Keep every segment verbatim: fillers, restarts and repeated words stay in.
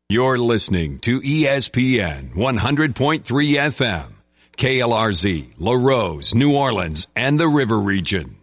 You're listening to E S P N one hundred point three F M, K L R Z, LaRose, New Orleans, and the River Region.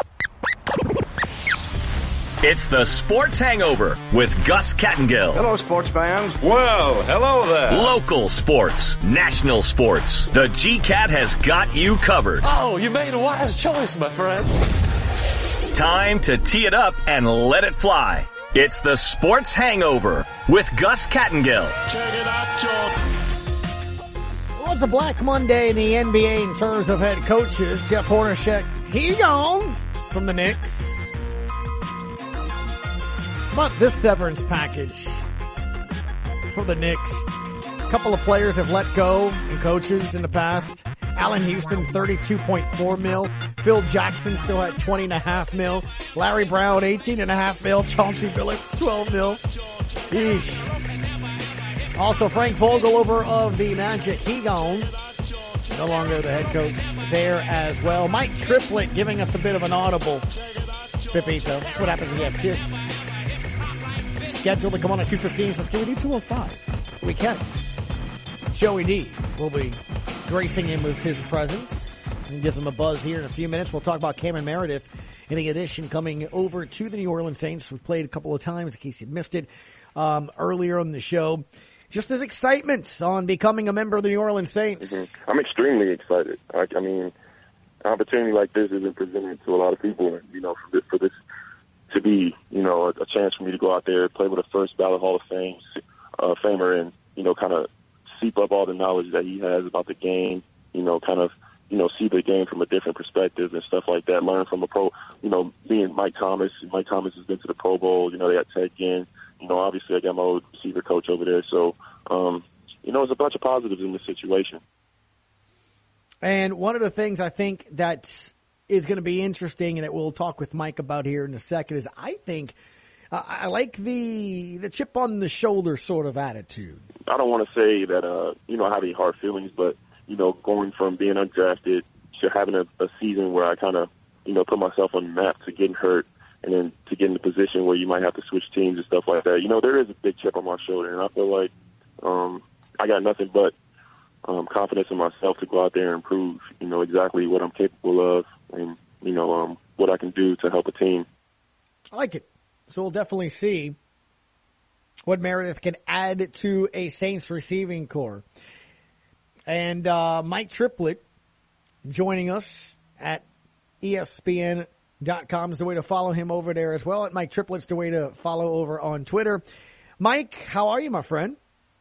It's the Sports Hangover with Gus Kattengill. Hello, sports fans. Well, hello there. Local sports, national sports. The G CAT has got you covered. Oh, you made a wise choice, my friend. Time to tee it up and let it fly. It's the Sports Hangover with Gus Kattengill. Check it out, George. It was a Black Monday in the N B A in terms of head coaches. Jeff Hornacek, he gone from the Knicks. But this severance package for the Knicks. A couple of players have let go and coaches in the past. Allen Houston, thirty-two point four mil. Phil Jackson still at twenty and a half mil. Larry Brown, eighteen and a half mil. Chauncey Billups, twelve mil. Eesh. Also, Frank Vogel over of the Magic, he gone. No longer the head coach there as well. Mike Triplett giving us a bit of an audible. Pepito. That's what happens when you have kids. Scheduled to come on at two fifteen, so can we do two oh five? We can. Joey D will be gracing him with his presence and gives him a buzz here in a few minutes. We'll talk about Cameron Meredith in addition coming over to the New Orleans Saints. We've played a couple of times in case you missed it um, earlier on the show. Just his excitement on becoming a member of the New Orleans Saints. Mm-hmm. I'm extremely excited. I, I mean, an opportunity like this isn't presented to a lot of people, and, you know, for this, for this to be, you know, a, a chance for me to go out there, play with a first ballot Hall of Fame uh, famer, and, you know, kind of seep up all the knowledge that he has about the game, you know, kind of, you know, see the game from a different perspective and stuff like that. Learn from a pro, you know, being Mike Thomas. Mike Thomas has been to the Pro Bowl. You know, they got Ted Ginn. You know, obviously I got my old receiver coach over there. So, um, you know, there's a bunch of positives in this situation. And one of the things I think that is going to be interesting and that we'll talk with Mike about here in a second is I think uh, I like the the chip on the shoulder sort of attitude. I don't want to say that, uh, you know, I have any hard feelings, but, you know, going from being undrafted to having a, a season where I kind of, you know, put myself on the map to getting hurt and then to get in a position where you might have to switch teams and stuff like that. You know, there is a big chip on my shoulder, and I feel like um, I got nothing but um, confidence in myself to go out there and prove, you know, exactly what I'm capable of and, you know, um, what I can do to help a team. I like it. So we'll definitely see what Meredith can add to a Saints receiving core. And uh, Mike Triplett joining us at E S P N dot com is the way to follow him over there as well. At Mike Triplett's the way to follow over on Twitter. Mike, how are you, my friend?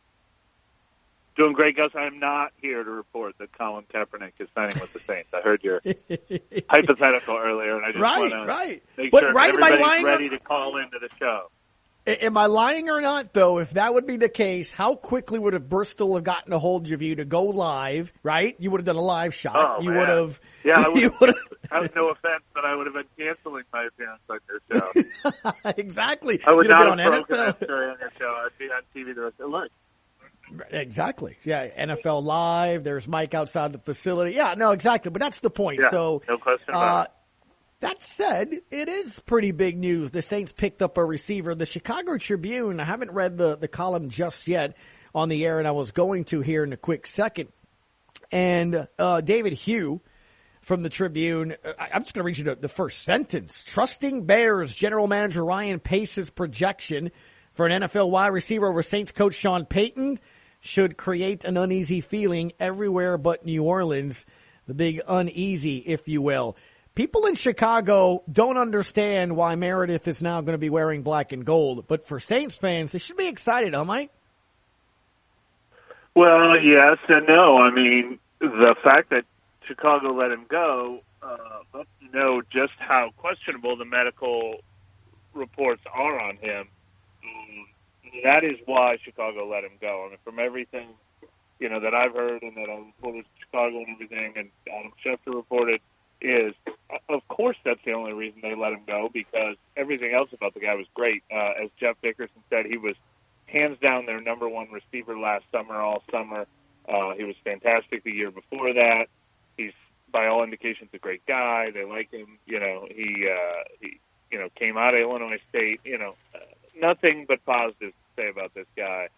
Doing great, Gus. I'm not here to report that Colin Kaepernick is signing with the Saints. I heard your hypothetical earlier, and I just right, want to right. make but sure right, everybody's ready or... to call into the show. Am I lying or not, though? If that would be the case, how quickly would have Bristol have gotten a hold of you to go live, right? You would have done a live shot. Oh, you man. would have. Yeah, I would have. I have no offense, but I would have been canceling my appearance on your show. Exactly. I would You'd not have have been on broken N F L. that story on your show. I'd be on T V the rest of the look. Exactly. Yeah, N F L Live. There's Mike outside the facility. Yeah, no, exactly. But that's the point. Yeah, so, no question about uh, it. That said, it is pretty big news. The Saints picked up a receiver. The Chicago Tribune, I haven't read the, the column just yet on the air, and I was going to here in a quick second. And uh, David Hugh from the Tribune, I, I'm just going to read you the, the first sentence. Trusting Bears general manager Ryan Pace's projection for an N F L wide receiver over Saints coach Sean Payton should create an uneasy feeling everywhere but New Orleans, the big uneasy, if you will. People in Chicago don't understand why Meredith is now going to be wearing black and gold, but for Saints fans, they should be excited, huh, Mike? Well, yes and no. I mean, the fact that Chicago let him go uh, lets you know just how questionable the medical reports are on him. Um, that is why Chicago let him go. I mean, from everything, you know, that I've heard and that I reported to Chicago and everything, and Adam Schefter reported, is, of course, that's the only reason they let him go, because everything else about the guy was great. Uh, as Jeff Dickerson said, he was hands down their number one receiver last summer, all summer. Uh, he was fantastic the year before that. He's, by all indications, a great guy. They like him. You know, he, uh, he you know, came out of Illinois State. You know, uh, nothing but positives to say about this guy.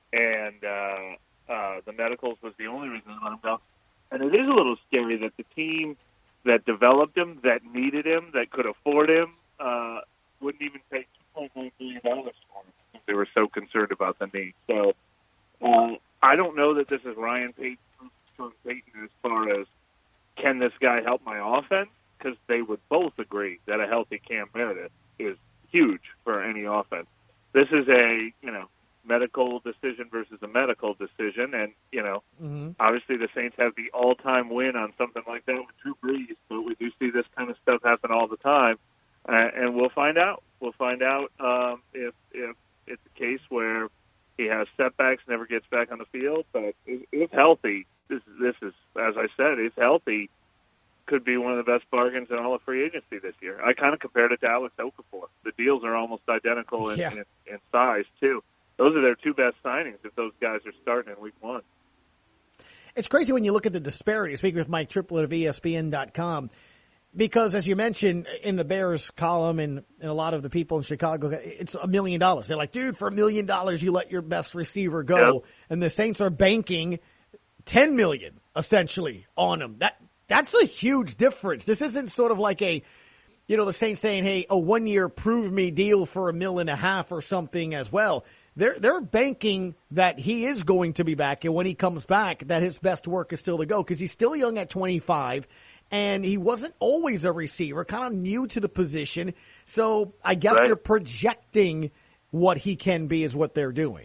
and uh, uh, the medicals was the only reason they let him go. And it is a little scary that the team that developed him, that needed him, that could afford him, uh, wouldn't even pay two point nine million dollars for him because they were so concerned about the knee. So uh, I don't know that this is Ryan Payton, Sean Payton as far as can this guy help my offense, because they would both agree that a healthy Cam Meredith is huge for any offense. This is a, you know, medical decision versus a medical decision, and, you know, mm-hmm. obviously the Saints have the all-time win on something like that with Drew Brees, but we do see this kind of stuff happen all the time, uh, and we'll find out. We'll find out um, if if it's a case where he has setbacks, never gets back on the field, but if, if healthy, this, this is, as I said, if healthy, could be one of the best bargains in all of free agency this year. I kind of compared it to Alex Okafor. The deals are almost identical in, yeah. in, in size, too. Those are their two best signings if those guys are starting in week one. It's crazy when you look at the disparity. Speaking with Mike Triplett of E S P N dot com, because as you mentioned in the Bears column and, and a lot of the people in Chicago, it's a million dollars. They're like, dude, for a million dollars, you let your best receiver go. Yep. And the Saints are banking ten million dollars essentially on him. That That's a huge difference. This isn't sort of like a, you know, the Saints saying, hey, a one-year prove-me deal for a mil and a half or something as well. They're they're banking that he is going to be back, and when he comes back, that his best work is still to go, because he's still young at twenty-five, and he wasn't always a receiver, kind of new to the position. So I guess right. they're projecting what he can be is what they're doing.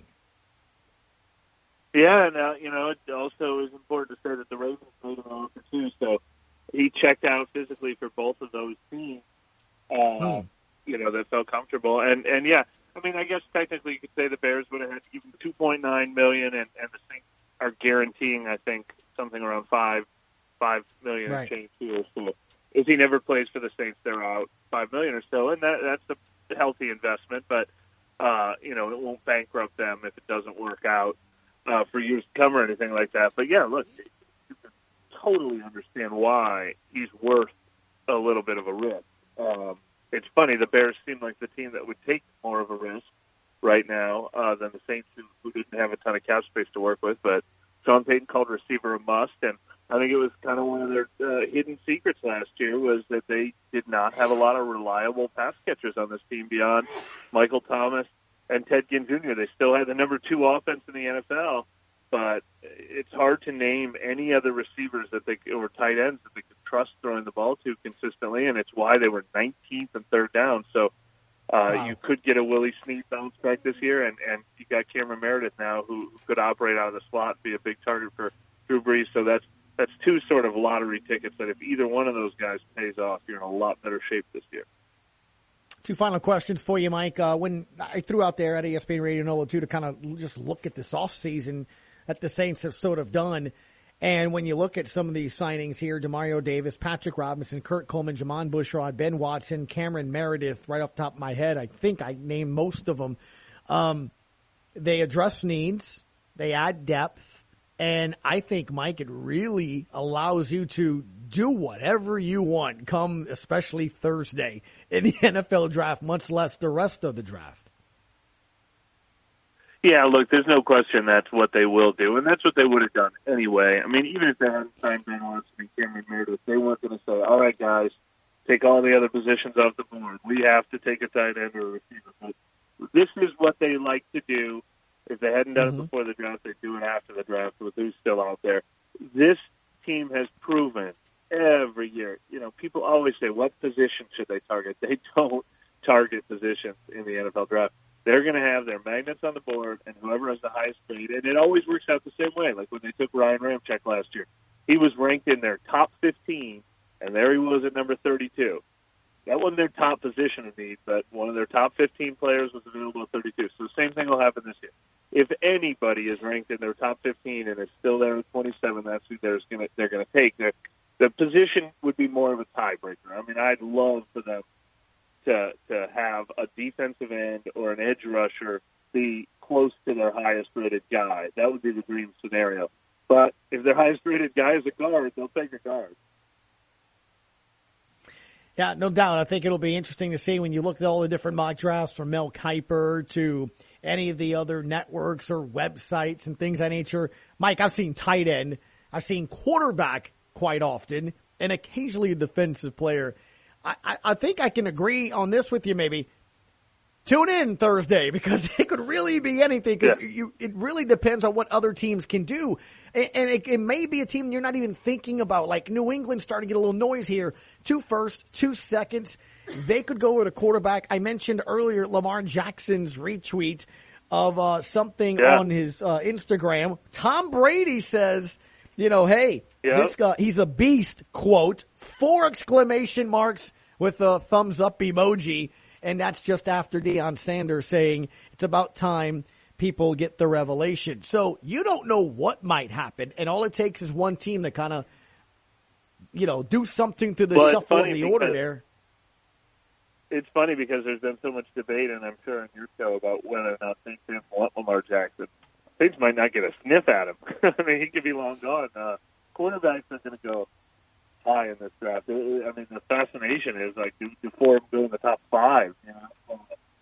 Yeah, and uh, you know, it also is important to say that the Ravens made him an offer too, so he checked out physically for both of those teams. Uh, hmm. You know, that felt comfortable, and and yeah, I mean, I guess technically you could say the Bears would have had to give him two point nine million dollars, and, and the Saints are guaranteeing, I think, something around five five million dollars right. and change here. So if he never plays for the Saints, they're out five million dollars or so, and that that's a healthy investment, but uh, you know, it won't bankrupt them if it doesn't work out. Uh, for years to come or anything like that. But, yeah, look, you can totally understand why he's worth a little bit of a risk. Um, it's funny, the Bears seem like the team that would take more of a risk right now uh, than the Saints, who, who didn't have a ton of cap space to work with. But Sean Payton called receiver a must, and I think it was kind of one of their uh, hidden secrets last year was that they did not have a lot of reliable pass catchers on this team beyond Michael Thomas and Ted Ginn Junior They still had the number two offense in the N F L, but it's hard to name any other receivers that they or tight ends that they could trust throwing the ball to consistently, and it's why they were nineteenth and third down. So uh, wow. you could get a Willie Snead bounce back this year, and, and you got Cameron Meredith now who, who could operate out of the slot and be a big target for Drew Brees. So that's that's two sort of lottery tickets that if either one of those guys pays off, you're in a lot better shape this year. Two final questions for you, Mike. Uh, when I threw out there at E S P N Radio Nola, too, to kind of just look at this offseason that the Saints have sort of done. And when you look at some of these signings here, Demario Davis, Patrick Robinson, Kurt Coleman, Jamon Bushrod, Ben Watson, Cameron Meredith, right off the top of my head, I think I named most of them. Um, they address needs. They add depth. And I think, Mike, it really allows you to do whatever you want come especially Thursday in the N F L draft, much less the rest of the draft. Yeah, look, there's no question that's what they will do, and that's what they would have done anyway. I mean, even if they hadn't signed Ben Watson and Cameron Meredith, they weren't going to say, all right, guys, take all the other positions off the board. We have to take a tight end or a receiver. But this is what they like to do. If they hadn't done mm-hmm. it before the draft, they'd do it after the draft with who's still out there. This team has proven every year, you know, people always say, what position should they target? They don't target positions in the N F L draft. They're going to have their magnets on the board, and whoever has the highest grade, and it always works out the same way, like when they took Ryan Ramczyk last year. He was ranked in their top fifteen, and there he was at number thirty-two. That wasn't their top position of need, but one of their top fifteen players was available at thirty-two. So the same thing will happen this year. If anybody is ranked in their top fifteen and is still there at twenty-seven, that's who they're going to they're going to take. The, the position would be more of a tiebreaker. I mean, I'd love for them to to have a defensive end or an edge rusher be close to their highest rated guy. That would be the dream scenario. But if their highest rated guy is a guard, they'll take a guard. Yeah, no doubt. I think it'll be interesting to see when you look at all the different mock drafts from Mel Kiper to any of the other networks or websites and things of that nature. Mike, I've seen tight end. I've seen quarterback quite often and occasionally a defensive player. I, I, I think I can agree on this with you maybe. Tune in Thursday because it could really be anything because yeah. you, it really depends on what other teams can do. And, and it, it may be a team you're not even thinking about. Like New England starting to get a little noise here. Two firsts, two seconds. They could go with a quarterback. I mentioned earlier Lamar Jackson's retweet of uh, something yeah. on his uh, Instagram. Tom Brady says, you know, hey, yeah. this guy, he's a beast, quote, four exclamation marks with a thumbs up emoji. And that's just after Deion Sanders saying it's about time people get the revelation. So you don't know what might happen. And all it takes is one team to kind of, you know, do something to the well, shuffle of the order there. It's funny because there's been so much debate, and I'm sure on your show, about whether or not Saints fans want Lamar Jackson. Saints might not get a sniff at him. I mean, he could be long gone. Uh, quarterbacks are going to go high in this draft. I mean, the fascination is like do, do four of them go in the top five. You know,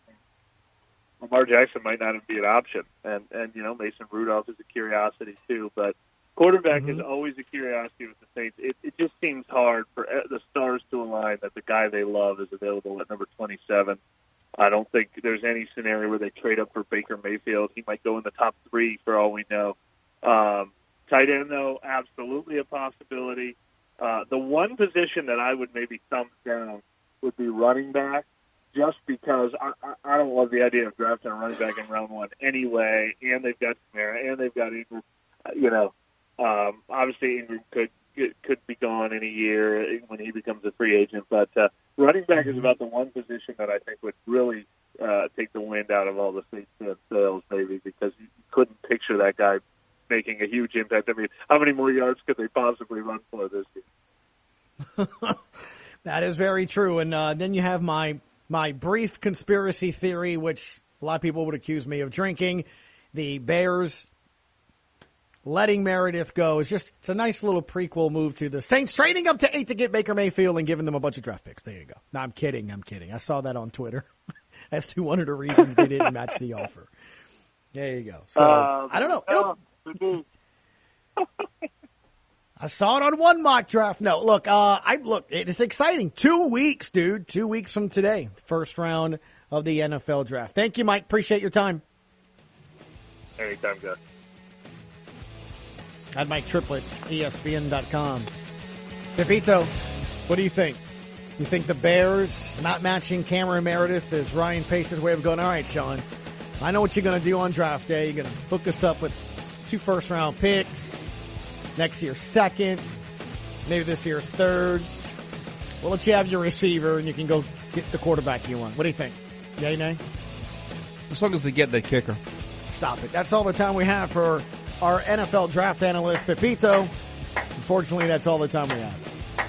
Lamar Jackson might not even be an option, and and you know Mason Rudolph is a curiosity too. But quarterback mm-hmm. is always a curiosity with the Saints. It, it just seems hard for the stars to align that the guy they love is available at number twenty-seven. I don't think there's any scenario where they trade up for Baker Mayfield. He might go in the top three for all we know. Um, tight end though, absolutely a possibility. Uh, the one position that I would maybe thumb down would be running back, just because I, I, I don't love the idea of drafting a running back in round one anyway, and they've got Kamara, and they've got Ingram. You know, um, obviously Ingram could could be gone in a year when he becomes a free agent, but uh, running back is about the one position that I think would really uh, take the wind out of all the Saints sails, maybe, because you couldn't picture that guy making a huge impact. I mean, how many more yards could they possibly run for this year? That is very true. And uh, then you have my my brief conspiracy theory, which a lot of people would accuse me of drinking. The Bears letting Meredith go is just, it's a nice little prequel move to the Saints trading up to eight to get Baker Mayfield and giving them a bunch of draft picks. There you go. No, I'm kidding. I'm kidding. I saw that on Twitter as to one of the reasons they didn't match the offer. There you go. So, um, I don't know. It'll, I saw it on one mock draft. No, look, uh, I look, it's exciting. Two weeks, dude. Two weeks from today. First round of the N F L draft. Thank you, Mike. Appreciate your time. Anytime, guys. At Mike Triplett, E S P N dot com. Pepito, what do you think? You think the Bears not matching Cameron Meredith is Ryan Pace's way of going, all right, Sean, I know what you're going to do on draft day. You're going to hook us up with two first-round picks, next year's second, maybe this year's third. We'll let you have your receiver, and you can go get the quarterback you want. What do you think? Yay, nay? As long as they get the kicker. Stop it. That's all the time we have for our N F L draft analyst, Pepito. Unfortunately, that's all the time we have.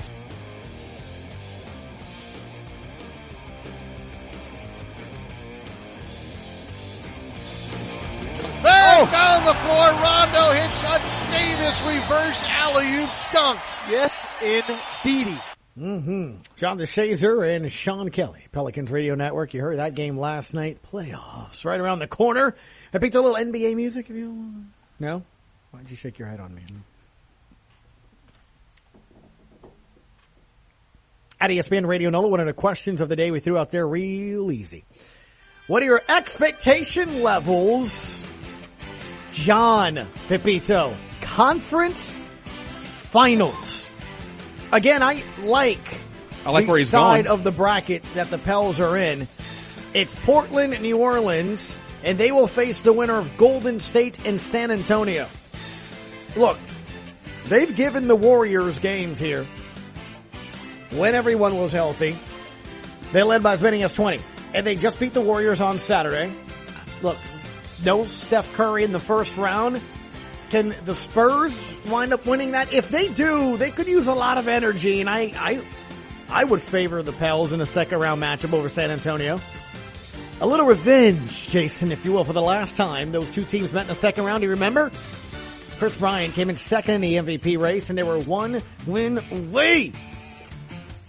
Back oh. on the floor, Rondo hits a Davis reverse alley-oop dunk. Yes, indeedy. Mm-hmm. John DeShazer and Sean Kelly, Pelicans Radio Network. You heard that game last night. Playoffs right around the corner. I picked a little N B A music if you want. No? Why'd you shake your head on me? At E S P N Radio Nola, one of the questions of the day we threw out there real easy. What are your expectation levels, John Pepito? Conference Finals. Again, I like, I like the where he's side going. of the bracket that the Pels are in. It's Portland, New Orleans, and they will face the winner of Golden State and San Antonio. Look, they've given the Warriors games here when everyone was healthy. They led by as many as twenty, and they just beat the Warriors on Saturday. Look, no Steph Curry in the first round. Can the Spurs wind up winning that? If they do, they could use a lot of energy, and I, I, I would favor the Pels in a second round matchup over San Antonio. A little revenge, Jason, if you will, for the last time those two teams met in the second round. Do you remember? Chris Bryant came in second in the M V P race, and they were one win away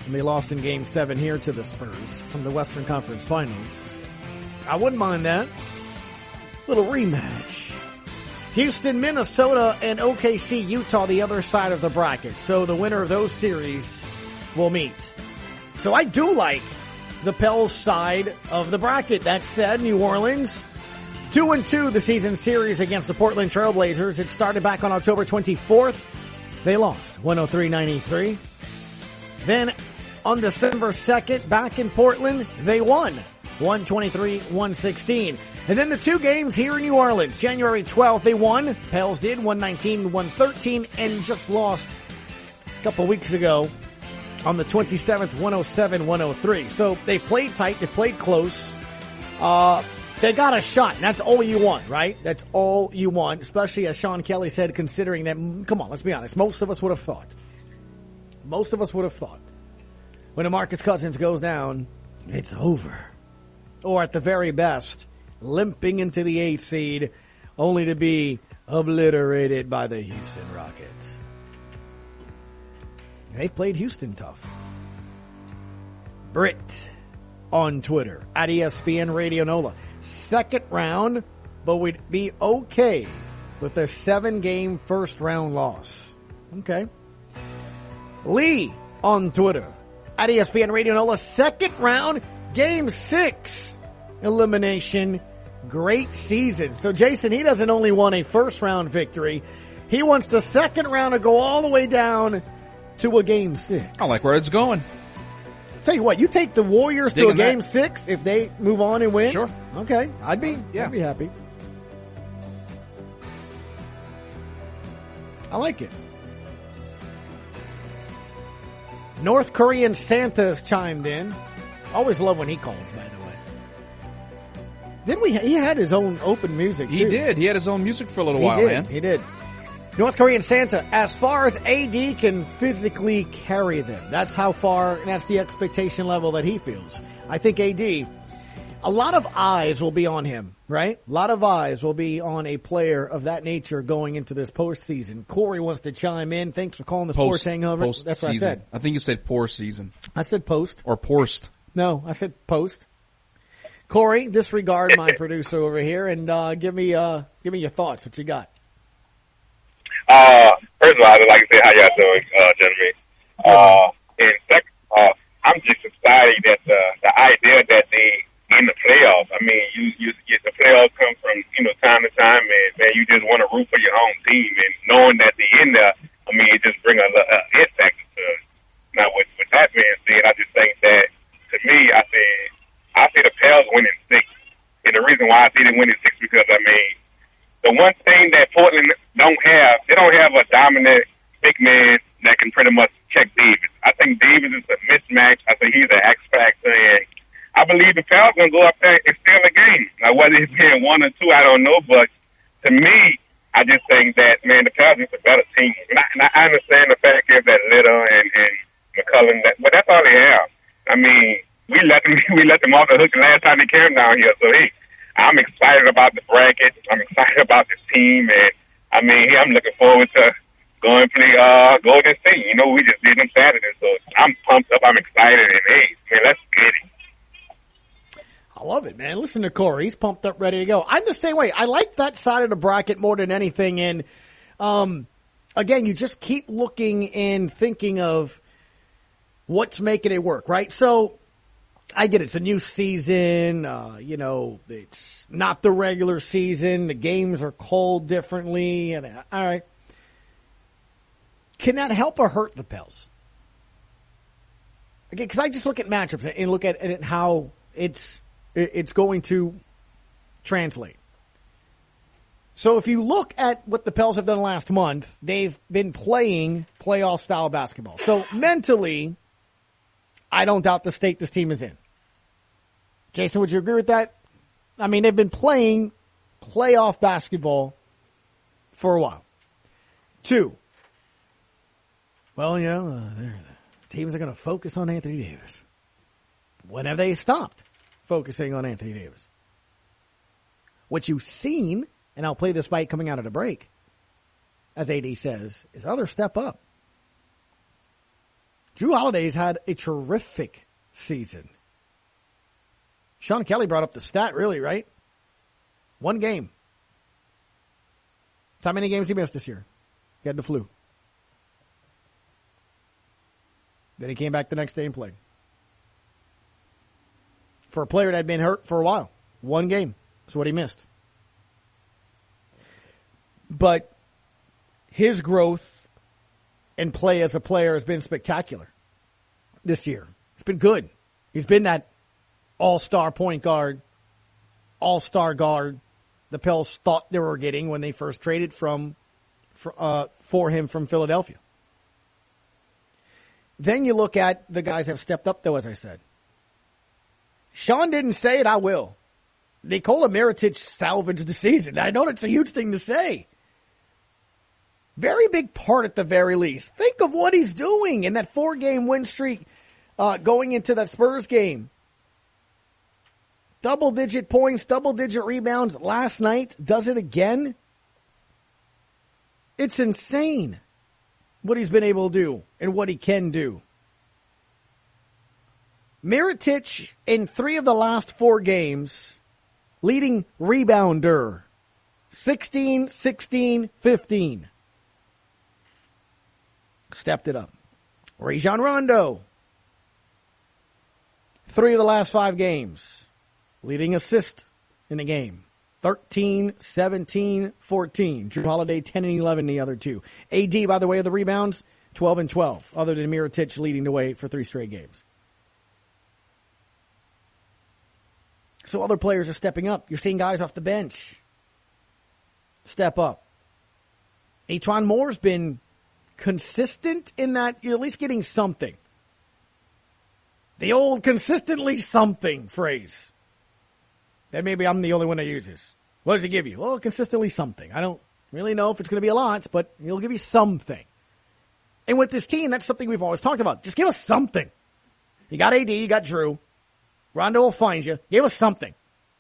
And they lost in game seven here to the Spurs from the Western Conference Finals. I wouldn't mind that. Little rematch. Houston, Minnesota, and O K C, Utah, the other side of the bracket. So the winner of those series will meet. So I do like the Pels side of the bracket. That said, New Orleans, two and two the season series against the Portland Trailblazers. It started back on October twenty-fourth. They lost one oh three ninety-three. Then on December second, back in Portland, they won one twenty-three one sixteen. And then the two games here in New Orleans, January twelfth, they won. Pels did one nineteen one thirteen and just lost a couple weeks ago on the twenty-seventh, one oh seven one oh three. So they played tight, they played close. Uh, they got a shot, and that's all you want, right? That's all you want, especially as Sean Kelly said, considering that, come on, let's be honest, most of us would have thought. Most of us would have thought when DeMarcus Cousins goes down, it's over. Or at the very best, limping into the eighth seed, only to be obliterated by the Houston Rockets. They've played Houston tough. Britt on Twitter, at E S P N Radio Nola. Second round, but we'd be okay with a seven-game first-round loss. Okay. Lee on Twitter, at E S P N Radio Nola. Second round, game six elimination. Great season. So Jason, he doesn't only want a first-round victory. He wants the second round to go all the way down to a game six. I like where it's going. Tell you what, you take the Warriors Digging to a game that. six if they move on and win? Sure. Okay. I'd be, Yeah. I'd be happy. I like it. North Korean Santa's chimed in. Always love when he calls, by the way. Didn't we? He had his own open music, too. He did. He had his own music for a little He while, did. man. He did. North Korean Santa, as far as A D can physically carry them. That's how far, and that's the expectation level that he feels. I think A D, a lot of eyes will be on him, right? A lot of eyes will be on a player of that nature going into this postseason. Corey wants to chime in. Thanks for calling the Post, Sports Hangover. post That's what season. I said. I think you said poor season. I said post. Or porst. No, I said post. Corey, disregard my producer over here and uh, give me uh, give me your thoughts. What you got? Uh, first of all, I'd like to say how y'all doing, uh, gentlemen. Uh, and second, uh, I'm just excited that the, the idea that they in the playoffs. I mean, you, you, you the playoffs come from, you know, time to time, and man, you just want to root for your own team, and knowing that they're in there, I mean, it just bring a, a hit factor to it. Now, with, with that being said, I just think that, to me, I say, I say the Pels winning six. And the reason why I say they winning six because, I mean, the one thing that Portland don't have, they don't have a dominant big man that can pretty much check Davis. I think Davis is a mismatch. I think he's an X factor, and I believe the Pels gonna go up there and steal the game. Now, whether it's being one or two, I don't know, but to me, I just think that, man, the Pels is a better team. And I, and I understand the fact is that Little and, and McCollum, that, but that's all they have. I mean, we let them we let them off the hook the last time they came down here, so hey. I'm excited about the bracket. I'm excited about this team, and I mean, I'm looking forward to going to play uh, Golden State. You know, we just did them Saturday, so I'm pumped up. I'm excited, and hey, man, let's get it. I love it, man. Listen to Corey; he's pumped up, ready to go. I'm the same way. I like that side of the bracket more than anything. And um, again, you just keep looking and thinking of what's making it work, right? So. I get it. It's a new season. Uh, you know, it's not the regular season. The games are called differently. And uh, all right. Can that help or hurt the Pels? Again, because I just look at matchups and look at, at how it's it's going to translate. So if you look at what the Pels have done last month, they've been playing playoff style basketball. So mentally, I don't doubt the state this team is in. Jason, would you agree with that? I mean, they've been playing playoff basketball for a while. Two, well, you know, uh, teams are going to focus on Anthony Davis. When have they stopped focusing on Anthony Davis? What you've seen, and I'll play this bite coming out of the break, as A D says, is others step up. Drew Holiday's had a terrific season. Sean Kelly brought up the stat, really, right? One game. That's how many games he missed this year. He had the flu. Then he came back the next day and played. For a player that had been hurt for a while. One game. That's what he missed. But his growth and play as a player has been spectacular this year. It's been good. He's been that all-star point guard, all-star guard the Pels thought they were getting when they first traded from for, uh, for him from Philadelphia. Then you look at the guys that have stepped up, though, as I said. Sean didn't say it, I will. Nikola Mirotic salvaged the season. I know that's a huge thing to say. Very big part at the very least. Think of what he's doing in that four-game win streak uh, going into that Spurs game. Double-digit points, double-digit rebounds last night. Does it again. It's insane what he's been able to do and what he can do. Mirotic in three of the last four games, leading rebounder. sixteen, sixteen, fifteen. Stepped it up. Rajon Rondo. Three of the last five games. Leading assist in the game. thirteen, seventeen, fourteen. Drew Holiday, ten and eleven the other two. A D, by the way, of the rebounds, twelve and twelve. Other than Mirotic leading the way for three straight games. So other players are stepping up. You're seeing guys off the bench step up. Etwan Moore's been consistent in that you're at least getting something. The old consistently something phrase. That maybe I'm the only one that uses. What does he give you? Well, consistently something. I don't really know if it's going to be a lot, but he'll give you something. And with this team, that's something we've always talked about. Just give us something. You got A D, you got Drew. Rondo will find you. Give us something.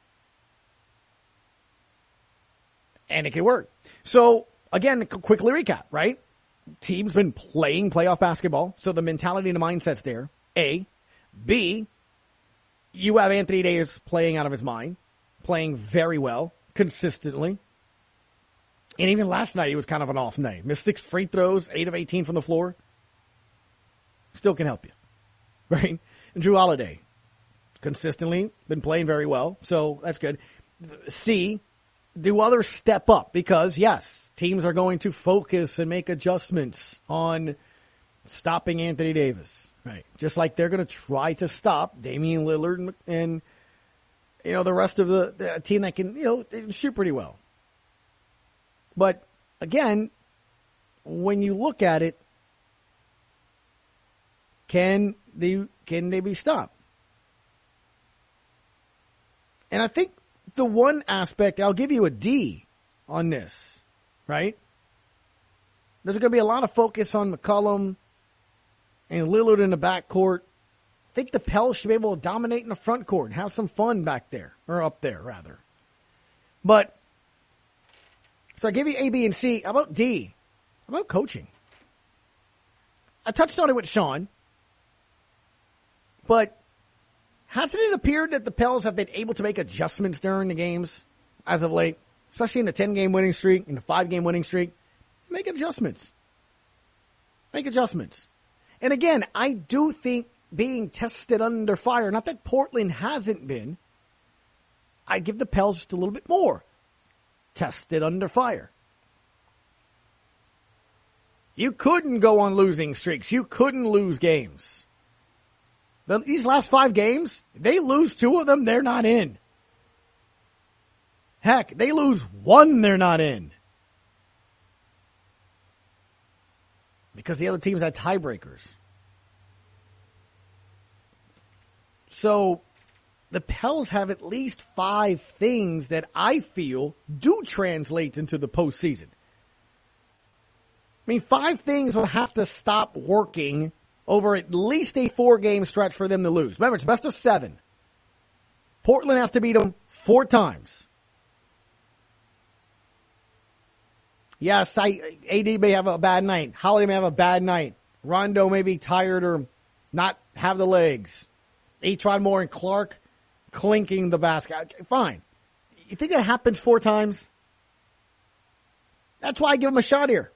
And it can work. So, again, quickly recap, right? Team's been playing playoff basketball, so the mentality and the mindset's there. A. B. You have Anthony Davis playing out of his mind, playing very well, consistently. And even last night, he was kind of an off night. Missed six free throws, eight of eighteen from the floor. Still can help you, right? And Drew Holiday, consistently been playing very well, so that's good. C, do others step up? Because, yes, teams are going to focus and make adjustments on stopping Anthony Davis. Right. Just like they're going to try to stop Damian Lillard and, and, you know, the rest of the, the team that can, you know, shoot pretty well. But, again, when you look at it, can they, can they be stopped? And I think the one aspect, I'll give you a D on this, right? There's going to be a lot of focus on McCollum and Lillard in the backcourt. I think the Pels should be able to dominate in the front court and have some fun back there, or up there, rather. But, so I give you A, B, and C. How about D? How about coaching? I touched on it with Sean, but hasn't it appeared that the Pels have been able to make adjustments during the games as of late, especially in the ten-game winning streak, in the five-game winning streak? Make adjustments. Make adjustments. And again, I do think being tested under fire, not that Portland hasn't been, I'd give the Pels just a little bit more tested under fire. You couldn't go on losing streaks. You couldn't lose games. These last five games, they lose two of them, they're not in. Heck, they lose one, they're not in. Because the other teams had tiebreakers. So, the Pels have at least five things that I feel do translate into the postseason. I mean, five things will have to stop working over at least a four-game stretch for them to lose. Remember, it's best of seven. Portland has to beat them four times. Yes, I, A D may have a bad night. Holiday may have a bad night. Rondo may be tired or not have the legs. E'Twaun Moore and Clark clinking the basket. Fine. You think that happens four times? That's why I give him a shot here.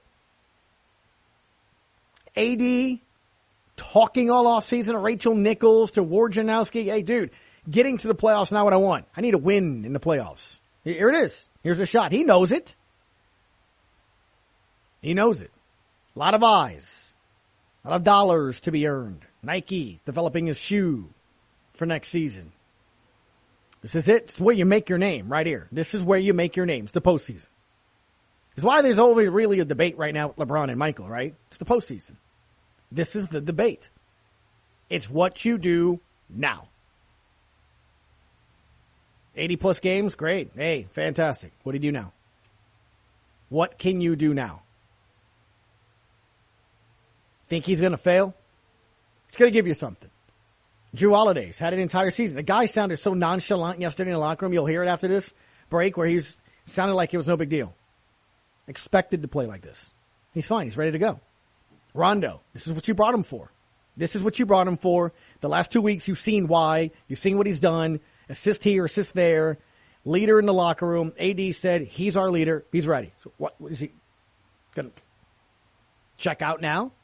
A D talking all offseason to Rachel Nichols, to Wojnarowski. Hey, dude, getting to the playoffs is not what I want. I need a win in the playoffs. Here it is. Here's a shot. He knows it. He knows it. A lot of eyes. A lot of dollars to be earned. Nike developing his shoe for next season. This is it. It's where you make your name right here. This is where you make your names, the postseason. It's why there's only really a debate right now with LeBron and Michael, right? It's the postseason. This is the debate. It's what you do now. eighty plus games, great. Hey, fantastic. What do you do now? What can you do now? Think he's going to fail? He's going to give you something. Drew Holiday's had an entire season. The guy sounded so nonchalant yesterday in the locker room. You'll hear it after this break where he's sounded like it was no big deal. Expected to play like this. He's fine. He's ready to go. Rondo, this is what you brought him for. This is what you brought him for. The last two weeks, you've seen why. You've seen what he's done. Assist here, assist there. Leader in the locker room. A D said he's our leader. He's ready. So what, what is he going to check out now?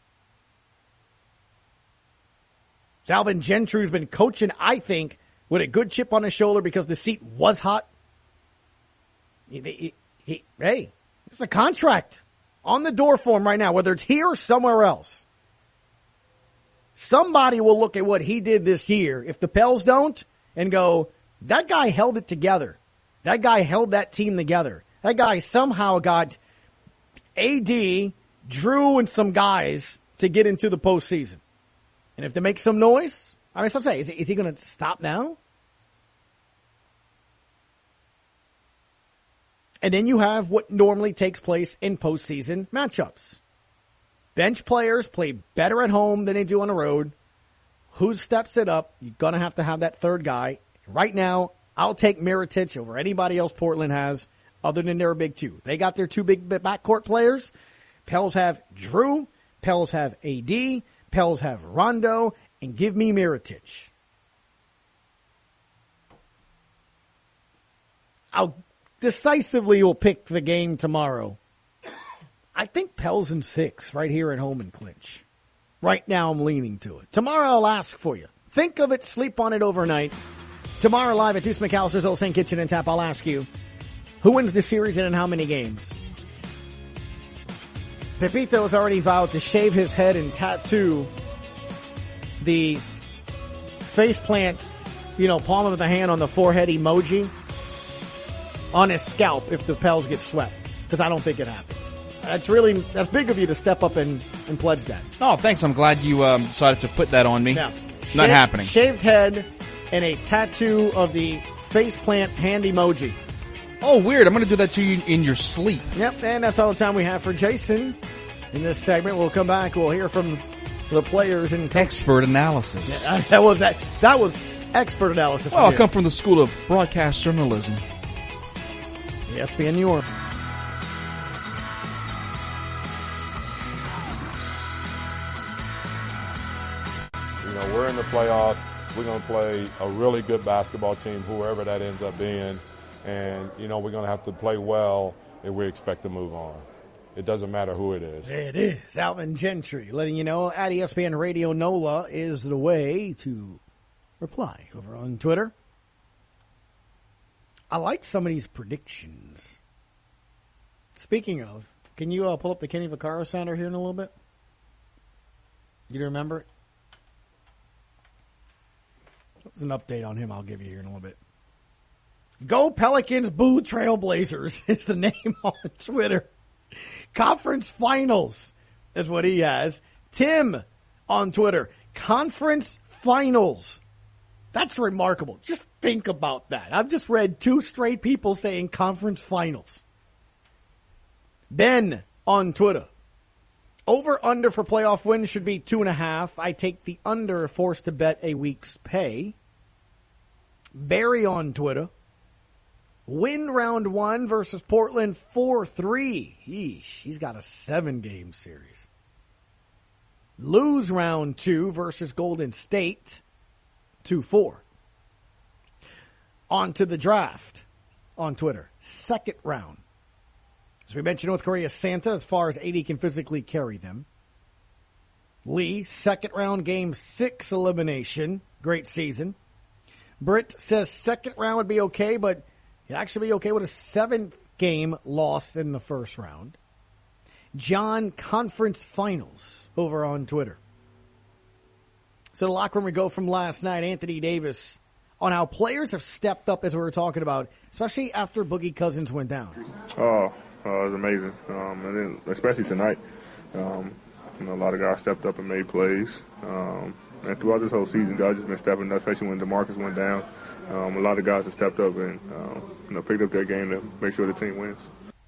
Alvin Gentry's been coaching, I think, with a good chip on his shoulder because the seat was hot. He, he, he, hey, it's a contract on the door for him right now, whether it's here or somewhere else. Somebody will look at what he did this year, if the Pels don't, and go, that guy held it together. That guy held that team together. That guy somehow got A D, Drew, and some guys to get into the postseason. And if they make some noise, I mean, so I'm saying, is, is he going to stop now? And then you have what normally takes place in postseason matchups. Bench players play better at home than they do on the road. Who steps it up? You're going to have to have that third guy. Right now, I'll take Mirotic over anybody else Portland has other than their big two. They got their two big backcourt players. Pels have Drew. Pels have A D. Pels have Rondo, and give me Mirotic. I'll decisively will pick the game tomorrow. I think Pels in six right here at home in clinch. Right now I'm leaning to it. Tomorrow I'll ask for you. Think of it, sleep on it overnight. Tomorrow live at Deuce McAllister's Old Saint Kitchen and Tap, I'll ask you, who wins the series and in how many games? Pepito has already vowed to shave his head and tattoo the faceplant, you know, palm of the hand on the forehead emoji on his scalp if the Pels get swept. Because I don't think it happens. That's really, that's big of you to step up and, and pledge that. Oh, thanks. I'm glad you um, decided to put that on me. Yeah. Not Shaved, happening. Shaved head and a tattoo of the faceplant hand emoji. Oh, weird. I'm going to do that to you in your sleep. Yep, and that's all the time we have for Jason. In this segment, we'll come back. We'll hear from the players and expert analysis. Yeah, that was that. That was expert analysis. Well, I come from the School of Broadcast Journalism. E S P N New York. You know, we're in the playoffs. We're going to play a really good basketball team, whoever that ends up being. And, you know, we're going to have to play well if we expect to move on. It doesn't matter who it is. It is. Alvin Gentry letting you know at E S P N Radio NOLA is the way to reply over on Twitter. I like some of these predictions. Speaking of, can you uh, pull up the Kenny Vaccaro sounder here in a little bit? You remember it? There's an update on him I'll give you here in a little bit. Go Pelicans, boo Trailblazers is the name on Twitter. Conference Finals is what he has. Tim on Twitter. Conference Finals. That's remarkable. Just think about that. I've just read two straight people saying Conference Finals. Ben on Twitter. Over under for playoff wins should be two and a half. I take the under, forced to bet a week's pay. Barry on Twitter. Win round one versus Portland four three. Yeesh, he's got a seven-game series. lose round two versus Golden State, two four. On to the draft on Twitter. Second round. As we mentioned, North Korea Santa, as far as A D can physically carry them. Lee, second round, game six elimination. Great season. Britt says second round would be okay, but he'd actually be okay with a seventh game loss in the first round. John, conference finals over on Twitter. So the locker room we go from last night, Anthony Davis, on how players have stepped up as we were talking about, especially after Boogie Cousins went down. Oh, uh, it was amazing. Um, and then especially tonight, um, you know, a lot of guys stepped up and made plays. Um, and throughout this whole season, guys just been stepping up, especially when DeMarcus went down. Um, a lot of guys have stepped up and, uh, you know, picked up their game to make sure the team wins.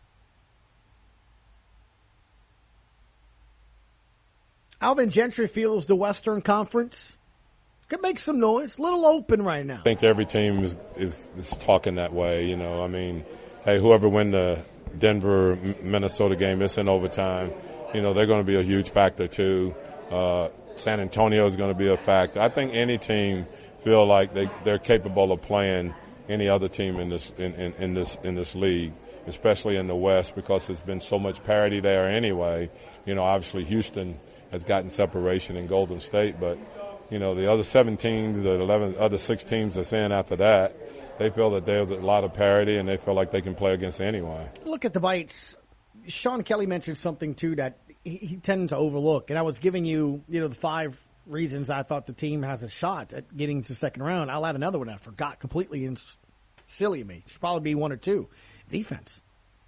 Alvin Gentry feels the Western Conference could make some noise. A little open right now. I think every team is, is, is talking that way, you know. I mean, hey, whoever win the Denver-Minnesota game, it's in overtime. You know, they're going to be a huge factor, too. Uh, San Antonio is going to be a factor. I think any team feel like they, they're capable of playing any other team in this in, in, in this in this league, especially in the West, because there's been so much parity there anyway. You know, obviously Houston has gotten separation in Golden State, but you know, the other seven teams, the eleven other six teams that's in after that, they feel that there's a lot of parity and they feel like they can play against anyone. Look at the bites. Sean Kelly mentioned something, too, that he, he tended to overlook. And I was giving you, you know, the five reasons I thought the team has a shot at getting to the second round. I'll add another one I forgot completely and silly of me. Should probably be one or two. Defense.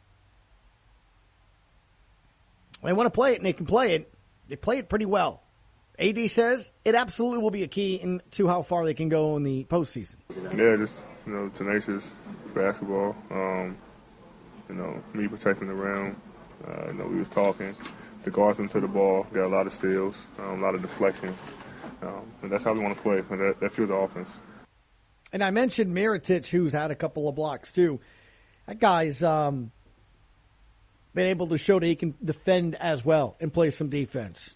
They want to play it and they can play it. They play it pretty well. A D says it absolutely will be a key into how far they can go in the postseason. Yeah, just, you know, tenacious basketball. Um, you know, me protecting the rim. Uh, you know, we was talking. The guards into the ball, got a lot of steals, um, a lot of deflections. Um, and that's how we want to play. And that, that fuels the offense. And I mentioned Mirotic, who's had a couple of blocks, too. That guy's um, been able to show that he can defend as well and play some defense.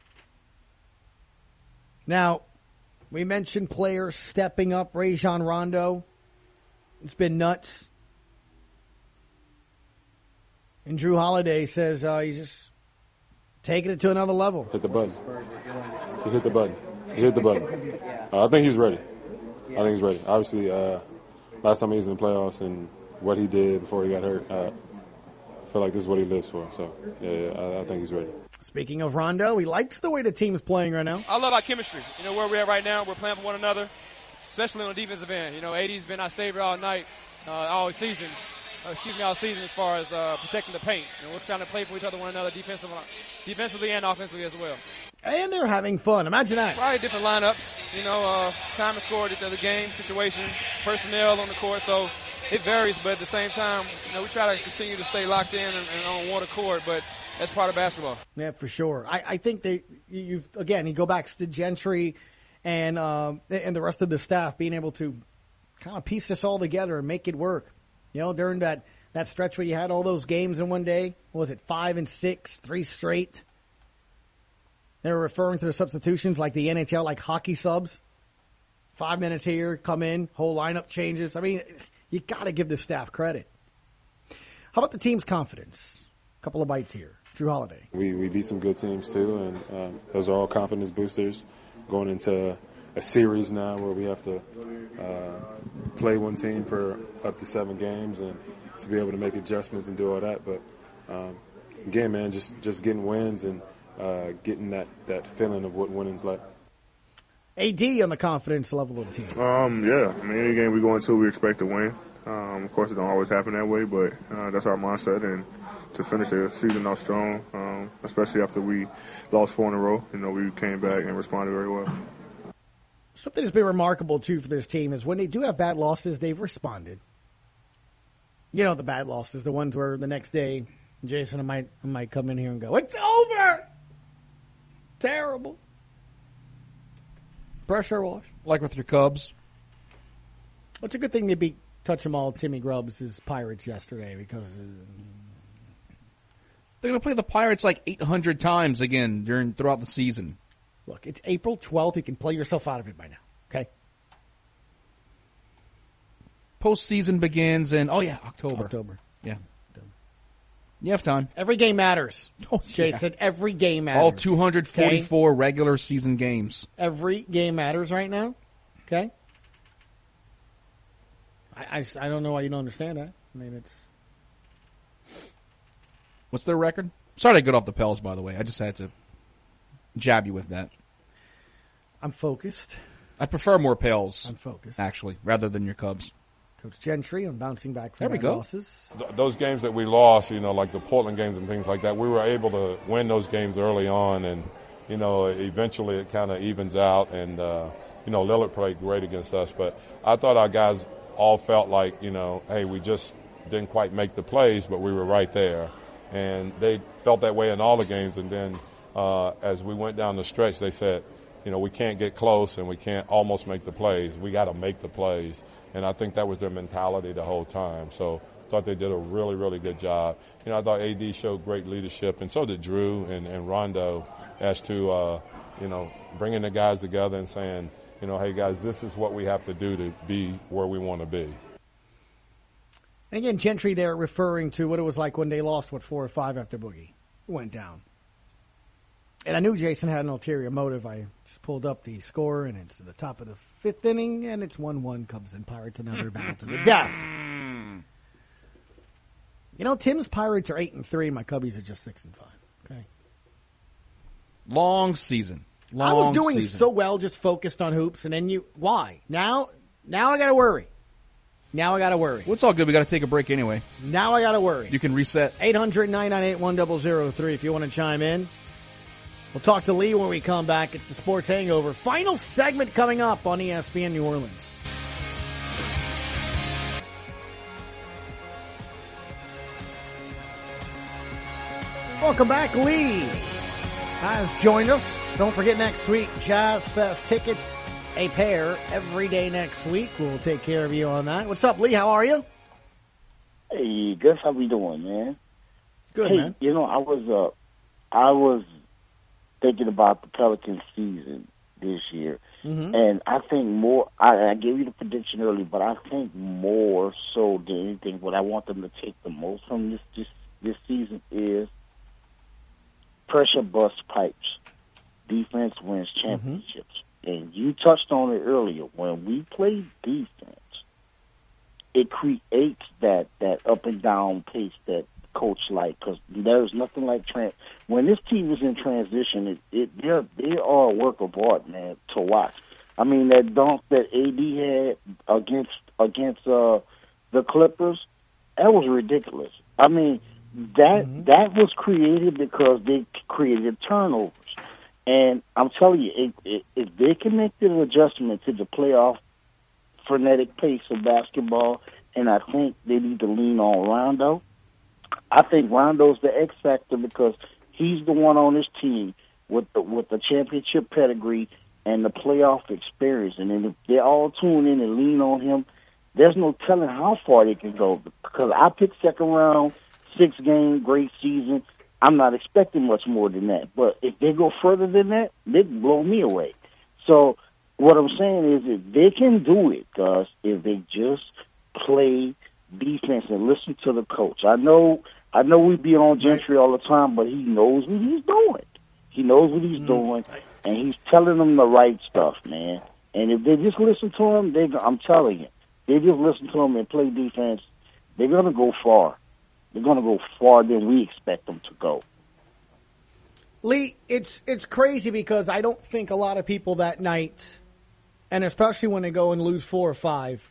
Now, we mentioned players stepping up. Rajon Rondo. It's been nuts. And Drew Holiday says uh, he's just taking it to another level. Hit the button. He hit the button. He hit the button. Uh, I think he's ready. I think he's ready. Obviously, uh, last time he was in the playoffs and what he did before he got hurt, uh, I feel like this is what he lives for. So, yeah, yeah I, I think he's ready. Speaking of Rondo, he likes the way the team's playing right now. I love our chemistry. You know, where we're at right now, we're playing for one another, especially on the defensive end. You know, A D's been our savior all night, uh, all season. Uh, excuse me, all season as far as uh, protecting the paint. You know, we're trying to play for each other, one another, defensively, defensively and offensively as well. And they're having fun. Imagine that. Probably different lineups. You know, uh, time to score, the, the game, situation, personnel on the court. So it varies, but at the same time, you know, we try to continue to stay locked in and, and on one accord, but that's part of basketball. Yeah, for sure. I, I think they, you've, again, you go back to Gentry and, uh, and the rest of the staff being able to kind of piece this all together and make it work. You know, during that, that stretch where you had all those games in one day, what was it, five and six, three straight? They were referring to the substitutions like the N H L, like hockey subs. Five minutes here, come in, whole lineup changes. I mean, you got to give the staff credit. How about the team's confidence? A couple of bites here. Drew Holiday. We we beat some good teams too, and um, those are all confidence boosters going into a series now where we have to uh, play one team for up to seven games and to be able to make adjustments and do all that. But um, again, man, just, just getting wins and uh, getting that, that feeling of what winning's like. A D on the confidence level of the team. Um, yeah, I mean, any game we go into, we expect to win. Um, of course, it don't always happen that way, but uh, that's our mindset. And to finish the season off strong, um, especially after we lost four in a row, you know, we came back and responded very well. Something that's been remarkable, too, for this team is when they do have bad losses, they've responded. You know the bad losses, the ones where the next day, Jason, I might, I might come in here and go, it's over! Terrible. Pressure wash. Like with your Cubs. Well, it's a good thing they beat Touch 'em All Timmy Grubbs' Pirates yesterday because uh, They're going to play the Pirates like eight hundred times again during throughout the season. Look, it's April twelfth. You can play yourself out of it by now, okay? Postseason begins in, oh yeah, October. October. Yeah. You have time. Every game matters. Oh, Jason, yeah. Every game matters. All two hundred forty-four okay? regular season games. Every game matters right now, okay? I, I, I don't know why you don't understand that. I mean, it's... What's their record? Sorry to get off the Pels, by the way. I just had to jab you with that. I'm focused. I prefer more Pels. I'm focused. Actually, rather than your Cubs. Coach Gentry, I'm bouncing back from there we my go. losses. Th- those games that we lost, you know, like the Portland games and things like that, we were able to win those games early on, and, you know, eventually it kind of evens out, and, uh, you know, Lillard played great against us. But I thought our guys all felt like, you know, hey, we just didn't quite make the plays, but we were right there. And they felt that way in all the games. And then uh, as we went down the stretch, they said, you know, we can't get close and we can't almost make the plays. We got to make the plays. And I think that was their mentality the whole time. So I thought they did a really, really good job. You know, I thought A D showed great leadership, and so did Drew and, and Rondo as to, uh, you know, bringing the guys together and saying, you know, hey, guys, this is what we have to do to be where we want to be. And again, Gentry there referring to what it was like when they lost, what, four or five after Boogie went down. And I knew Jason had an ulterior motive. I just pulled up the score, and it's at the top of the fifth inning, and it's one one Cubs and Pirates, another battle to the death. You know, Tim's Pirates are eight and three, and my Cubbies are just six and five. Okay. Long season. Long I was doing season. so well, just focused on hoops, and then you, why? Now, now I got to worry. Now I got to worry. Well, it's all good. We got to take a break anyway. Now I got to worry. You can reset. eight hundred, nine nine eight, one zero zero three if you want to chime in. We'll talk to Lee when we come back. It's the Sports Hangover. Final segment coming up on E S P N New Orleans. Welcome back. Lee has joined us. Don't forget next week, Jazz Fest tickets. A pair every day next week. We'll take care of you on that. What's up, Lee? How are you? Hey, Gus, how we doing, man? Good, hey, man. You know, I was uh, I was thinking about the Pelicans season this year, mm-hmm. and I think more. I, I gave you the prediction earlier, but I think more so than anything, what I want them to take the most from this this, this season is pressure bust pipes. Defense wins championships. Mm-hmm. And you touched on it earlier. When we play defense, it creates that, that up and down pace that coach like. Because there's nothing like trans. When this team is in transition, it, it they're they are a work of art, man, to watch. I mean, that dunk that A D had against against uh, the Clippers, that was ridiculous. I mean, that mm-hmm. that was created because they created turnovers. And I'm telling you, if, if, if they can make the adjustment to the playoff frenetic pace of basketball, and I think they need to lean on Rondo, I think Rondo's the X factor because he's the one on this team with the, with the championship pedigree and the playoff experience. And then if they all tune in and lean on him, there's no telling how far they can go. Because I picked second round, six game, great season. I'm not expecting much more than that. But if they go further than that, they can blow me away. So what I'm saying is if they can do it, Gus, if they just play defense and listen to the coach. I know I know we be on Gentry all the time, but he knows what he's doing. He knows what he's mm-hmm. doing, and he's telling them the right stuff, man. And if they just listen to him, they, I'm telling you, they just listen to him and play defense, they're going to go far. They're going to go farther than we expect them to go. Lee, it's it's crazy because I don't think a lot of people that night, and especially when they go and lose four or five,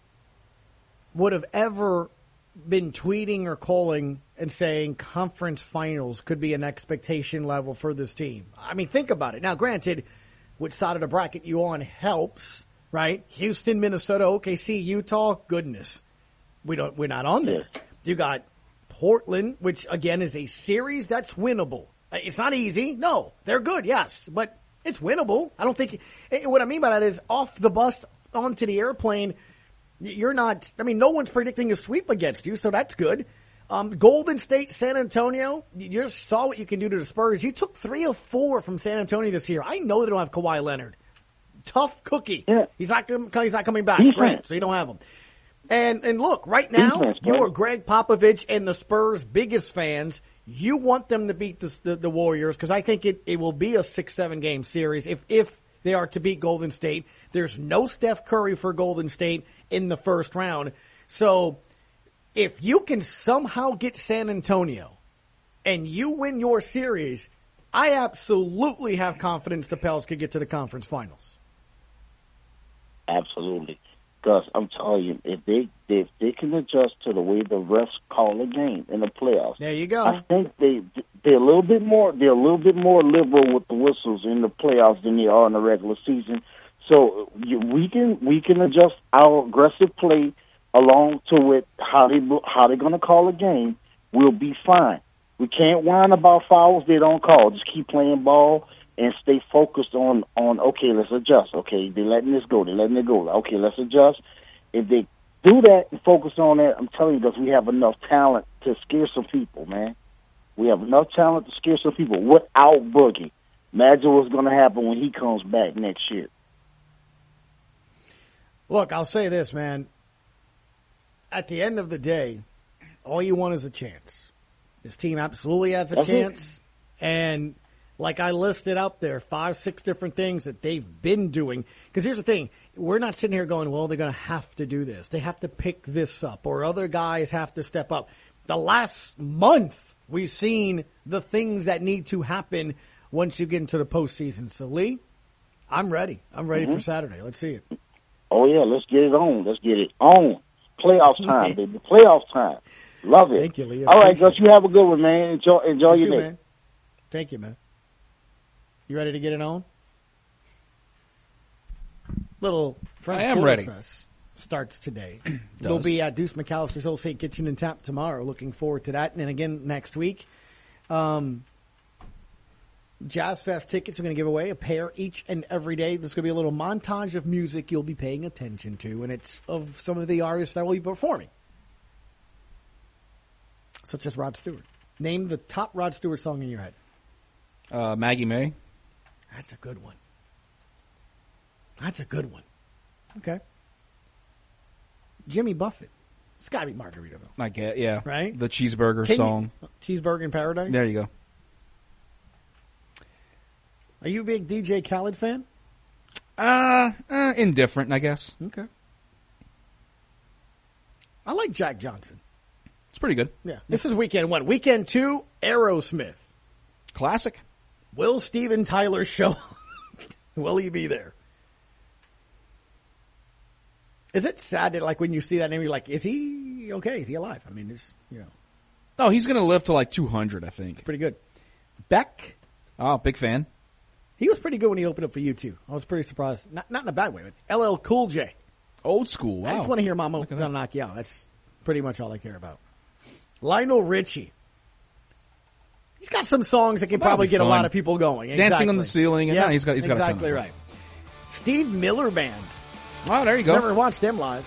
would have ever been tweeting or calling and saying conference finals could be an expectation level for this team. I mean, think about it. Now, granted, which side of the bracket you on helps, right? Houston, Minnesota, O K C, Utah, goodness. We don't, we're not on there. You got Portland, which again is a series that's winnable. It's not easy. No, they're good. Yes, but it's winnable. I don't think what I mean by that is off the bus onto the airplane. You're not, I mean, no one's predicting a sweep against you. So that's good. Um, Golden State, San Antonio, you just saw what you can do to the Spurs. You took three of four from San Antonio this year. I know they don't have Kawhi Leonard. Tough cookie. Yeah. He's not he's not coming back. Defense. Right, so you don't have him. And and look, right now, Defense, you right? are Greg Popovich and the Spurs' biggest fans. You want them to beat the, the, the Warriors because I think it, it will be a six, seven game series if, if they are to beat Golden State. There's no Steph Curry for Golden State in the first round. So if you can somehow get San Antonio and you win your series, I absolutely have confidence the Pels could get to the conference finals. Absolutely. Because I'm telling you, if they if they can adjust to the way the refs call a game in the playoffs, there you go. I think they they're a little bit more they're a little bit more liberal with the whistles in the playoffs than they are in the regular season. So you, we can we can adjust our aggressive play along to it how they how they're going to call a game. We'll be fine. We can't whine about fouls they don't call. Just keep playing ball and stay focused on, on, okay, let's adjust. Okay, they're letting this go. They're letting it go. Okay, let's adjust. If they do that and focus on that, I'm telling you, because we have enough talent to scare some people, man. We have enough talent to scare some people without Boogie. Imagine what's going to happen when he comes back next year. Look, I'll say this, man. At the end of the day, all you want is a chance. This team absolutely has a That's chance. it. And like I listed up there, five, six different things that they've been doing. Because here's the thing. We're not sitting here going, well, they're going to have to do this. They have to pick this up, or other guys have to step up. The last month, we've seen the things that need to happen once you get into the postseason. So, Lee, I'm ready. I'm ready Mm-hmm. for Saturday. Let's see it. Oh, yeah, let's get it on. Let's get it on. Playoff time, baby. Playoff time. Love it. Thank you, Lee. I All right, appreciate Gus, you have a good one, man. Enjoy, enjoy You your too, day. man. Thank you, man. You ready to get it on? Little French I am Quarter ready. Fest starts today. They'll be at Deuce McAllister's Old Saint Kitchen and Tap tomorrow. Looking forward to that. And then again next week. Um, Jazz Fest tickets are going to give away a pair each and every day. There's going to be a little montage of music you'll be paying attention to, and it's of some of the artists that will be performing, such as Rod Stewart. Name the top Rod Stewart song in your head. Uh, Maggie May. That's a good one. That's a good one. Okay. Jimmy Buffett. It's got to be Margaritaville. I get, yeah. Right? The cheeseburger Can you- song. Cheeseburger in Paradise? There you go. Are you a big D J Khaled fan? Uh, uh, indifferent, I guess. Okay. I like Jack Johnson. It's pretty good. Yeah. This is weekend one. Weekend two, Aerosmith. Classic. Will Steven Tyler show? Will he be there? Is it sad that, like, when you see that name, you're like, is he okay? Is he alive? I mean, it's, you know. Oh, he's going to live to like two hundred, I think. Pretty good. Beck. Oh, big fan. He was pretty good when he opened up for you too. I was pretty surprised. Not not in a bad way, but L L Cool J. Old school. Wow. I just want to hear Mama Gonna Knock You Out. That's pretty much all I care about. Lionel Richie. He's got some songs that can Well, that'll probably be get fun. a lot of people going. Dancing Exactly. on the Ceiling. And Yeah, no, he's got, he's got exactly a ton of right. Steve Miller Band. Oh, there you go. Never watched them live.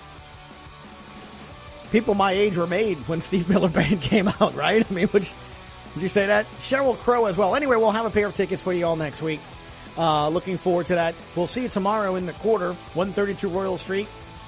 People my age were made when Steve Miller Band came out, right? I mean, would you, would you say that? Sheryl Crow as well. Anyway, we'll have a pair of tickets for you all next week. Uh, looking forward to that. We'll see you tomorrow in the quarter, one thirty-two Royal Street.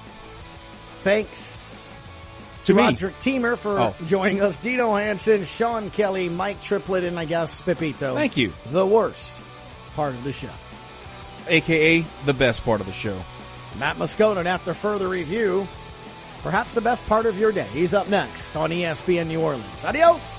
Thanks to, To me. Roderick Teamer for Oh. joining us. Dino Hansen, Sean Kelly, Mike Triplett, and I guess Pepito. Thank you. The worst part of the show. A K A the best part of the show. Matt Moscona, after further review, perhaps the best part of your day. He's up next on E S P N New Orleans. Adios!